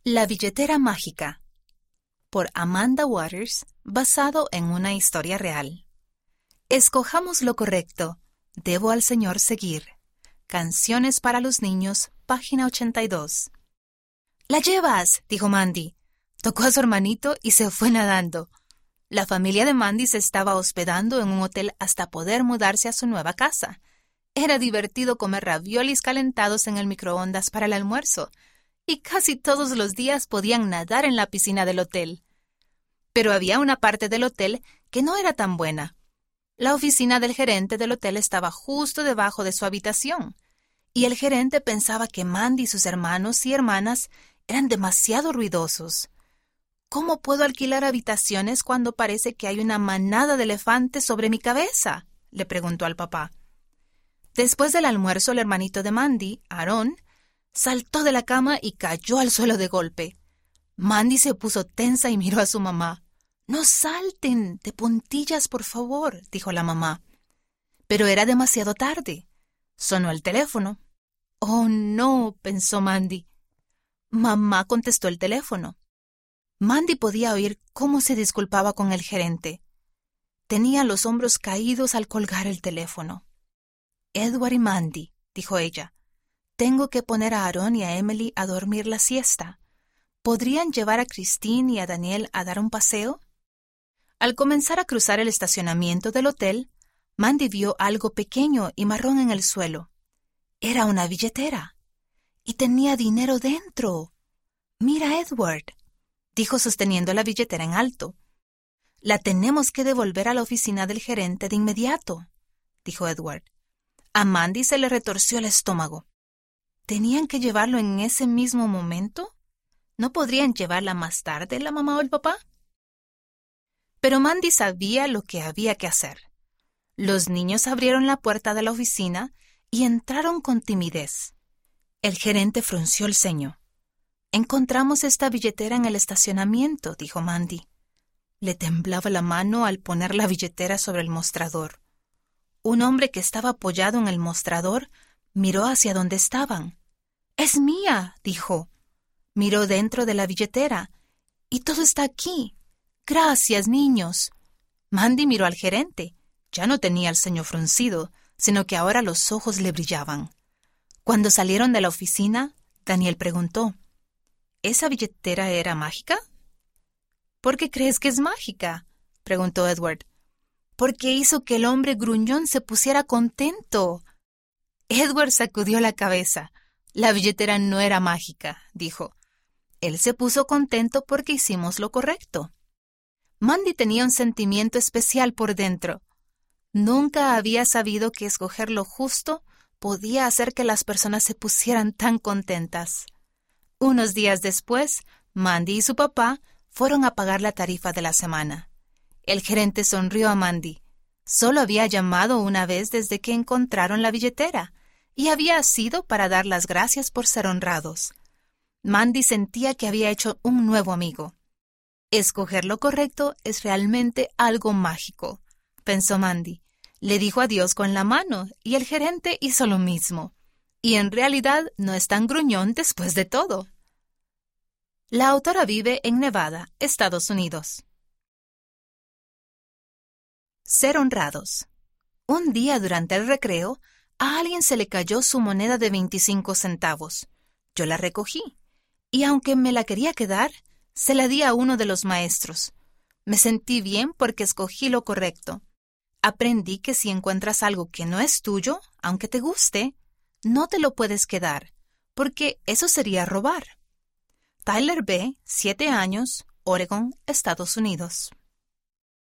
La billetera mágica, por Amanda Waters, basado en una historia real. Escojamos lo correcto. Debo al Señor seguir. Canciones para los niños, página 82. «¡La llevas!», dijo Mandy. Tocó a su hermanito y se fue nadando. La familia de Mandy se estaba hospedando en un hotel hasta poder mudarse a su nueva casa. Era divertido comer raviolis calentados en el microondas para el almuerzo, y casi todos los días podían nadar en la piscina del hotel. Pero había una parte del hotel que no era tan buena. La oficina del gerente del hotel estaba justo debajo de su habitación, y el gerente pensaba que Mandy y sus hermanos y hermanas eran demasiado ruidosos. «¿Cómo puedo alquilar habitaciones cuando parece que hay una manada de elefantes sobre mi cabeza?», le preguntó al papá. Después del almuerzo, el hermanito de Mandy, Aaron, saltó de la cama y cayó al suelo de golpe. Mandy se puso tensa y miró a su mamá. «No salten, de puntillas, por favor», dijo la mamá. Pero era demasiado tarde. Sonó el teléfono. «Oh, no», pensó Mandy. Mamá contestó el teléfono. Mandy podía oír cómo se disculpaba con el gerente. Tenía los hombros caídos al colgar el teléfono. «Edward y Mandy», dijo ella. «Tengo que poner a Aaron y a Emily a dormir la siesta. ¿Podrían llevar a Christine y a Daniel a dar un paseo?» Al comenzar a cruzar el estacionamiento del hotel, Mandy vio algo pequeño y marrón en el suelo. Era una billetera. Y tenía dinero dentro. «Mira, Edward», dijo sosteniendo la billetera en alto. «La tenemos que devolver a la oficina del gerente de inmediato», dijo Edward. A Mandy se le retorció el estómago. ¿Tenían que llevarlo en ese mismo momento? ¿No podrían llevarla más tarde la mamá o el papá? Pero Mandy sabía lo que había que hacer. Los niños abrieron la puerta de la oficina y entraron con timidez. El gerente frunció el ceño. «Encontramos esta billetera en el estacionamiento», dijo Mandy. Le temblaba la mano al poner la billetera sobre el mostrador. Un hombre que estaba apoyado en el mostrador miró hacia donde estaban. «¡Es mía!», dijo. Miró dentro de la billetera. «Y todo está aquí. Gracias, niños». Mandy miró al gerente. Ya no tenía el ceño fruncido, sino que ahora los ojos le brillaban. Cuando salieron de la oficina, Daniel preguntó: «¿Esa billetera era mágica?». «¿Por qué crees que es mágica?», preguntó Edward. «Porque hizo que el hombre gruñón se pusiera contento». Edward sacudió la cabeza. «La billetera no era mágica», dijo. «Él se puso contento porque hicimos lo correcto». Mandy tenía un sentimiento especial por dentro. Nunca había sabido que escoger lo justo podía hacer que las personas se pusieran tan contentas. Unos días después, Mandy y su papá fueron a pagar la tarifa de la semana. El gerente sonrió a Mandy. Solo había llamado una vez desde que encontraron la billetera, y había sido para dar las gracias por ser honrados. Mandy sentía que había hecho un nuevo amigo. «Escoger lo correcto es realmente algo mágico», pensó Mandy. Le dijo adiós con la mano, y el gerente hizo lo mismo. Y en realidad no es tan gruñón después de todo. La autora vive en Nevada, Estados Unidos. Ser honrados. Un día durante el recreo, a alguien se le cayó su moneda de 25 centavos. Yo la recogí, y aunque me la quería quedar, se la di a uno de los maestros. Me sentí bien porque escogí lo correcto. Aprendí que si encuentras algo que no es tuyo, aunque te guste, no te lo puedes quedar, porque eso sería robar. Tyler B., 7 años, Oregon, Estados Unidos.